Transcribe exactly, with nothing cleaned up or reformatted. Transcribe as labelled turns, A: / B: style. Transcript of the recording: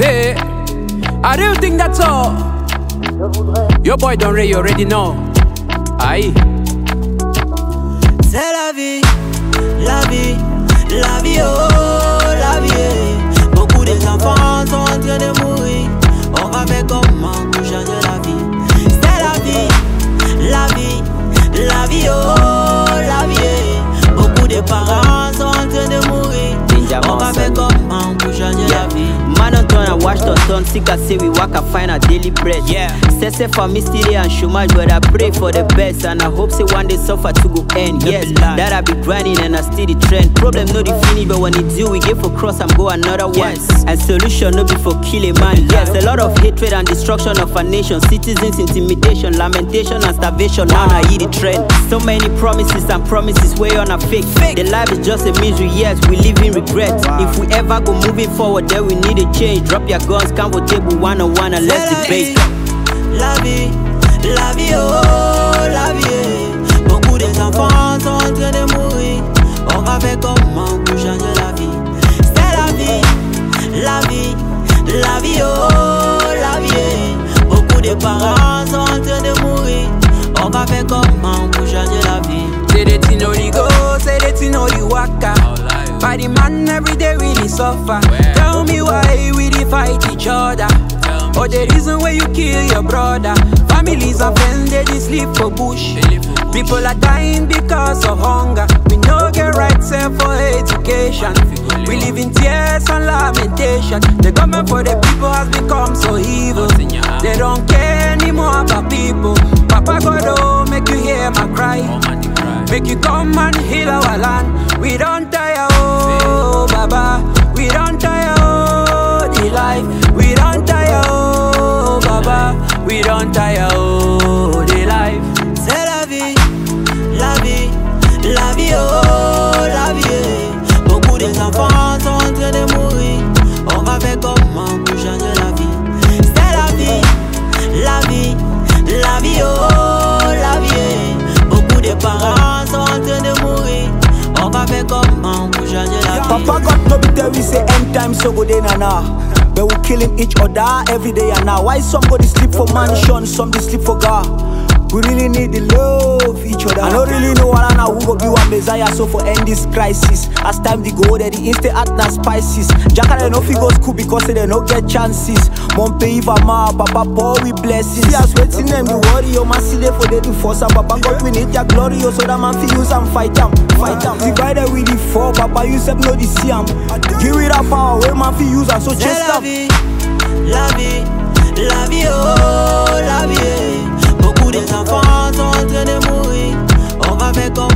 A: Say, I don't think that's all. Your boy Don Ray, you already know. Aïe.
B: C'est la vie, la vie, la vie, oh, la vie. Beaucoup des enfants sont en train de mourir. On va faire comment pour changer la vie? C'est la vie, la vie, la vie, oh, la vie. Beaucoup de parents sont en train de mourir. On va faire comment pour changer la vie?
C: Man on turn and watch the turn, sick I say we walk and find our daily bread. Yeah. Say say for me still and show much, but I pray for the best and I hope say one day suffer to go end. Yes, that I be grinding and I still the trend. Problem no the finish, but when it do we get for cross and go another one. Yes. And solution no be for kill a man. Yes, a lot of hatred and destruction of a nation, citizens intimidation, lamentation and starvation. Now I hear the trend. So many promises and promises way on a fake. fake. The life is just a misery. Yes, we live in regret. Wow. If we ever go moving forward, then we need a change. Drop your guns, come on table one on one and let's debate.
B: La vie, la vie, oh, la vie. Beaucoup des enfants sont en train de mourir. On va faire comment pour changer la vie? C'est la vie, la vie, la vie, oh, la vie. Beaucoup de parents sont en train de mourir. On va faire comment pour changer la vie?
A: Say the thing how you go, say the thing how you walk. By the man every day really suffer. Well, tell me why we dey fight each other. Or the reason why you kill your brother. Families and friends they dey sleep for bush. For People are dying because of hunger. We no get right set for education. We live in tears and lamentation. The government for the people has become so evil. They don't care anymore about people. Papa God, oh, make you hear my cry. Make you come and heal our land. We don't tire, oh, Baba. We don't tire, oh, the life. We don't tire, oh, Baba. We don't tire, oh, the life.
B: C'est la vie, la vie, la vie, oh, la vie. Beaucoup des enfants sont en train de mourir. On va faire comment pour changer la vie? C'est la vie, la vie, la vie, oh, la vie. Beaucoup de parents sont en train de mourir. On va faire comment pour changer la vie?
D: Papa got no be there, we say end time so go day na na. But we killing each other every day and now. Why some go to sleep for mansion, some they sleep for God? We really need to love each other. I don't really know what I know who go be one Messiah so for end this crisis. As time they go, there the instant at na spices. Jacka they no fit go school because they no get chances. Mom pay if I'm ma, papa pour we blessings. See us waiting them the worry, oh man see they for they do force and papa God we need your glory, oh so that man fi use and fight them, fight them. Divided with the four, papa you sep no the see am. Give it a power, where man fi use and so chase them.
B: La vie, la vie, oh, la vie. Beaucoup des enfants sont en train de mourir. On va faire comme